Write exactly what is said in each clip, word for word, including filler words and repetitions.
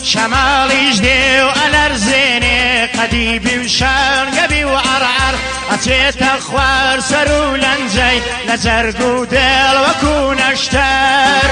شمالیش دێ و ئەلەرزێنێ قەدیبی و شەرگەبی و عەرعەر ئەچێتە خوار سەر و لەنجەی لە جەرگ و دێڵ وەکو نەشتەر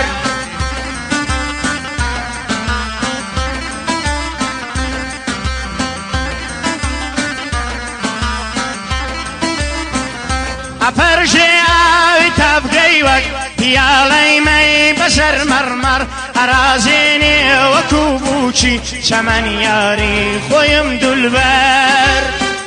ئەپەرژێ ئاوی تابگەی وەک پیاڵەی مەی بەسەر مەرمەر ئەرازێنێ وەکو بووچی چەمەن یاری خۆیم دولبەر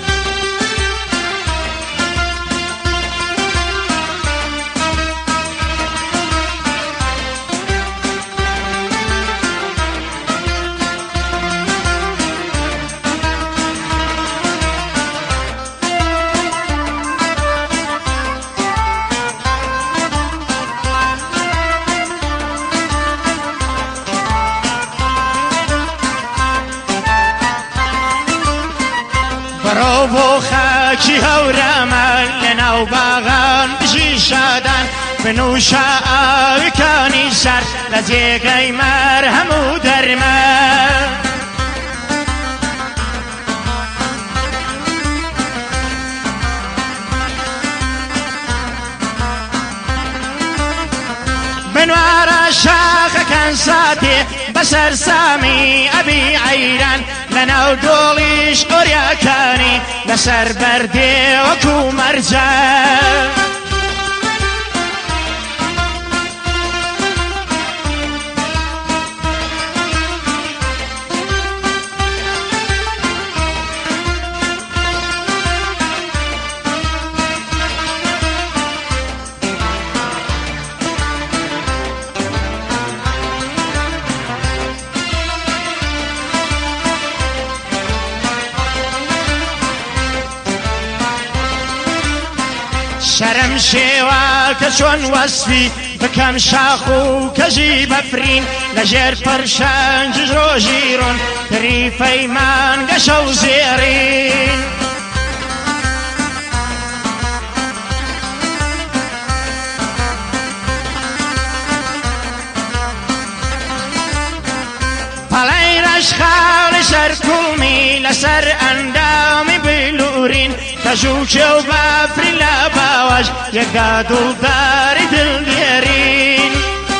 بەڕۆ بۆ خاکی هەورەمە لەناو باغان بژی شادان بنووشە ئاویکانی سەر لە جێگەی مەر هەموو دەرمە بنوارە شاخەکان ساتێ بەسەر سامی ئەبی عەیران لەناو دۆڵیش ئۆریاکانی لەسەر بەردێ وەکو مەرجان شەرم شێوە کە چۆن وەسفی بکەم شاخ و کەژی بەفرین لەژێر پەرشەنجش ڕۆژی ڕۆن تریفەیمان گەشە و زێڕین پەڵەی ڕەشخاڵی سەر کوڵمی لەسەر ئەندامی بلورین کەژووکێ و بەفرین لە باوەش یەکدا دڵداری دڵگێرین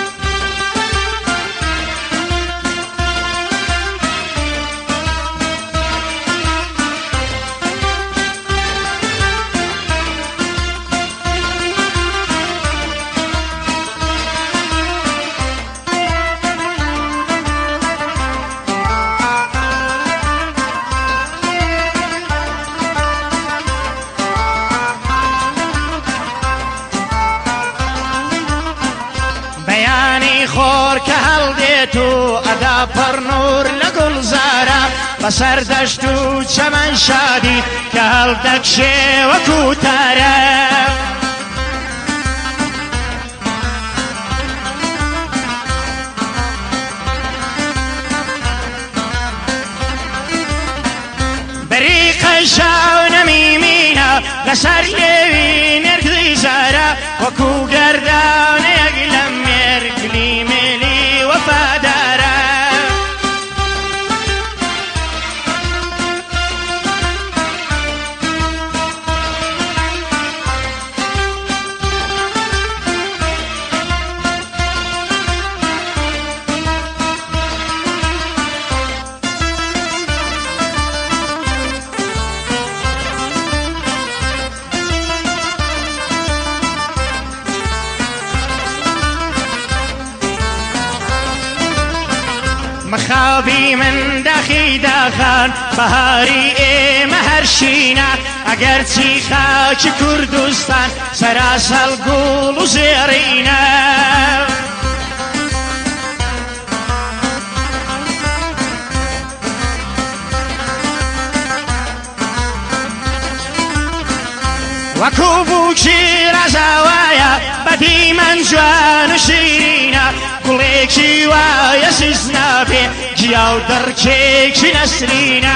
خۆر کە هەڵدێت و ئەدا پەڕنوور لە گوڵزارە بەسەر دەشت و چەمەن شادی کە هەڵدەکشێ وەکو تارە بەریقەی شاو نەمیمینە لەسەر لێوی نێرگی زارە وەکو گەردانەیەک لە مێرگلی مێلی وەفادارە مخابی من داخی داخان بەهاری ئێمە هەرشینە ئەگەر چی خاکی کوردستان سەراسەڵ گوڵ و زێڕینە وەکو بووکی ڕەزاوایە بەدیمەن جوان و شیرینە گوڵێکی وایە سیز نابێ گیا و دەڕکێکی نەسرینە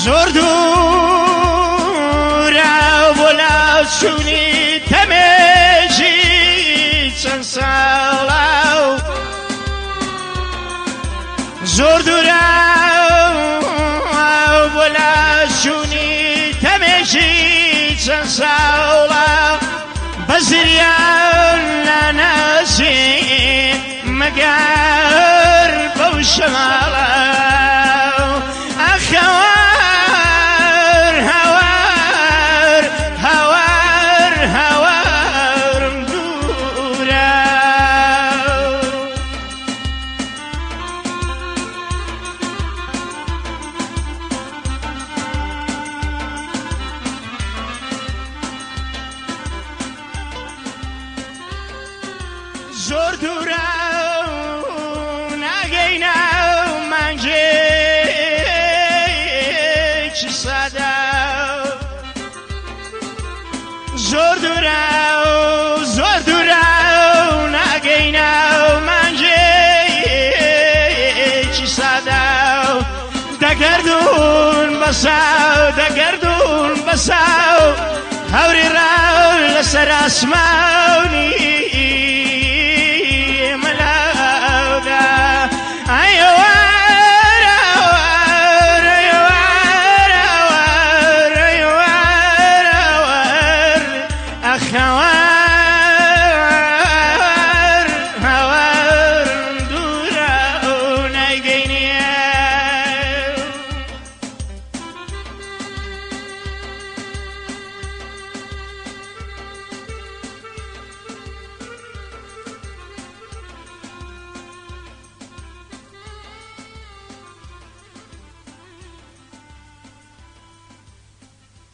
زۆر دوورە بۆ لاشوونی تەمێژی چەند ساڵە زۆر دوورە بۆ لاشوونی تەمێژی چەند ساڵە بە زریان لە ناسین مەگەر بەو شەماڵە ئەخەوار هەوار هەوار هەوارم دوورە زۆر دوورە ناگەینە مانگێکی سادە زۆر دوورە زۆر دوورە ناگەینە مانگێکی سادە دەگەردون بەساو دەگەردون بەساو هەوری ڕاو لەسەر ئاسمانی How